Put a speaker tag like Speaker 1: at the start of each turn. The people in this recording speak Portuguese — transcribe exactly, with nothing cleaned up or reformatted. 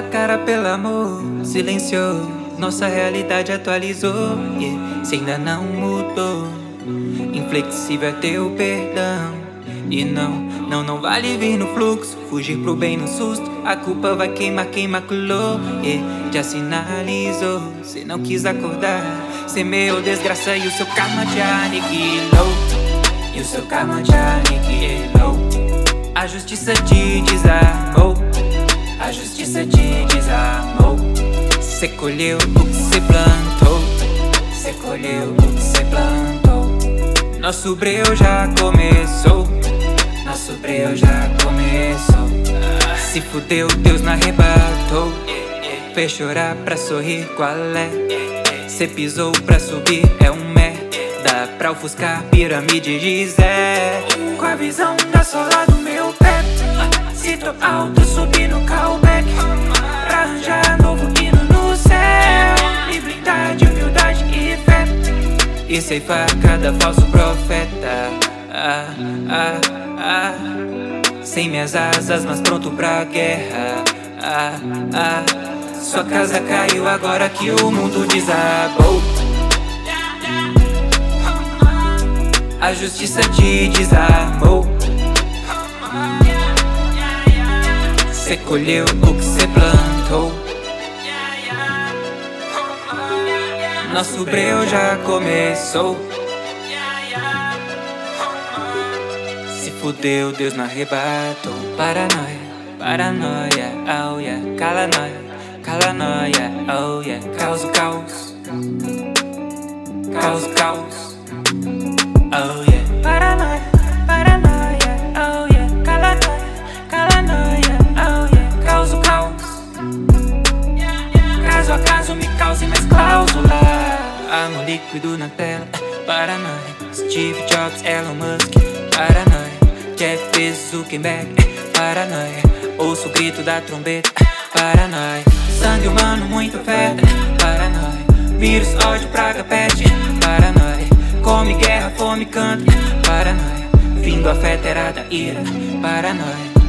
Speaker 1: cara, pelo amor, silenciou. Nossa realidade atualizou, yeah. Se ainda não mudou, inflexível é teu perdão. E não, não, não vale vir no fluxo, fugir pro bem no susto. A culpa vai queimar quem maculou, yeah. Já sinalizou, cê não quis acordar. Semeou desgraça e o seu karma te aniquilou. E o seu karma te aniquilou. A justiça te desarmou. A justiça te desarmou. Cê colheu o que cê plantou. Cê colheu o que cê plantou. Nosso breu já começou. Nosso breu já começou. Se fudeu, Deus não arrebatou. Fez chorar pra sorrir, qual é? Cê pisou pra subir, é um mé. Dá pra ofuscar pirâmide de Zé. Com a visão da sola do meu pé. Se tô alto, subir no callback. Pra arranjar novo hino no céu. Liberdade, humildade e fé. E ceifar cada falso profeta. Ah, ah, ah. Sem minhas asas, mas pronto pra guerra. Ah, ah. Sua casa caiu agora que o mundo desabou. A justiça te desarmou. Cê colheu o que cê plantou. Nosso breu já começou. Se fudeu, Deus não arrebatou. Paranoia, paranoia, oh yeah. Calanoia, calanoia, oh yeah. Caos, caos. Caos, caos, oh yeah. Paranoia, paranoia, oh yeah. Calanoia, calanoia, oh yeah. Caos, caos. Caso a caso me cause mais cláusula. Amor líquido na tela. Paranoia. Steve Jobs, Elon Musk. Paranoia. Jeff Bezos, Zuckerberg. Paranoia. Ouço o grito da trombeta. Paranoia. Sangue humano, muita oferta. Paranoia. Vírus, ódio, praga, peste. Paranoia. Come, guerra, fome, canta. Paranoia. Fim do afeto era da ira. Paranoia.